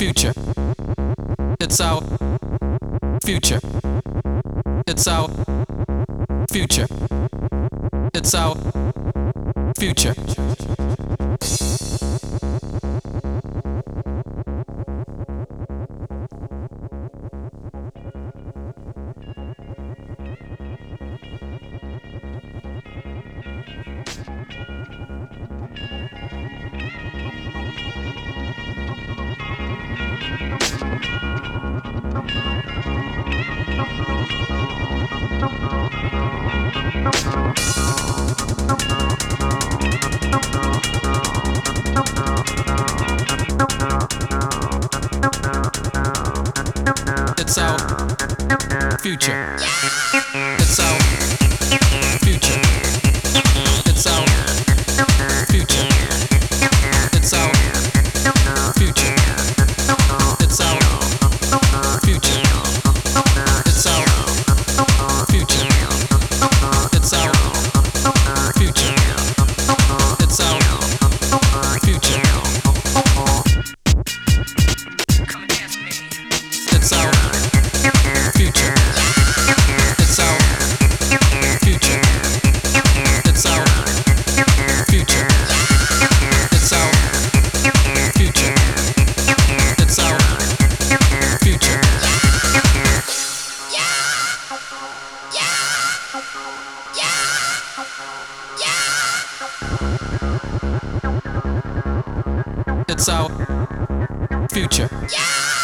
future. It's our future. It's our future. It's our future. It's our future. It's our future. It's our future. It's our future. It's our future. It's our future. It's our future. It's our future. It's our future. It's our future. It's our future. It's our future. It's our future. It's our future.